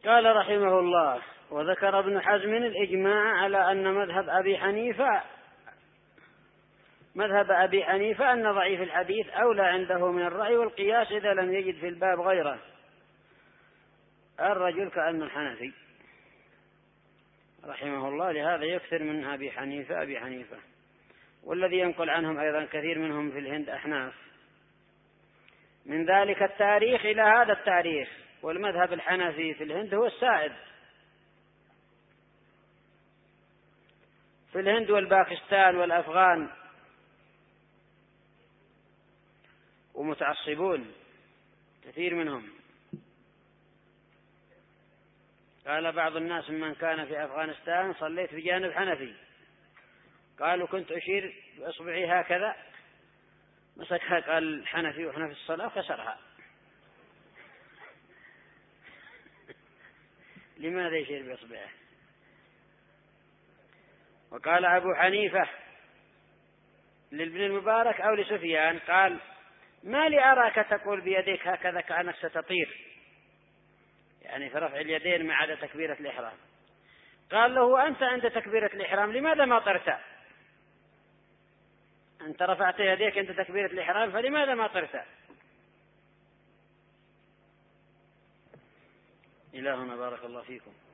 قال رحمه الله: وذكر ابن حزم الإجماع على أن مذهب أبي حنيفة أن ضعيف الحديث أولى عنده من الرأي والقياس إذا لم يجد في الباب غيره. الرجل كأنه حنفي رحمه الله، لهذا يكثر من أبي حنيفة. والذي ينقل عنهم أيضا كثير منهم في الهند أحناف، من ذلك التاريخ إلى هذا التاريخ. والمذهب الحنفي في الهند هو السائد في الهند والباكستان والأفغان، ومتعصبون كثير منهم. قال بعض الناس من كان في أفغانستان: صليت بجانب حنفي. قالوا: كنت أشير بإصبعي هكذا، مسكها قال الحنفي وإحنا في الصلاة وكسرها. لماذا يشير بإصبعه؟ وقال أبو حنيفة لابن المبارك أو لسفيان: قال: ما لي أراك تقول بيديك هكذا كأنك ستطير، يعني في رفع اليدين ما عدا تكبيرة الإحرام. قال له: أنت عند تكبيرة الإحرام لماذا ما طرت؟ أنت رفعت يديك عند تكبيرة الإحرام، فلماذا ما طرت؟ إلهنا بارك الله فيكم.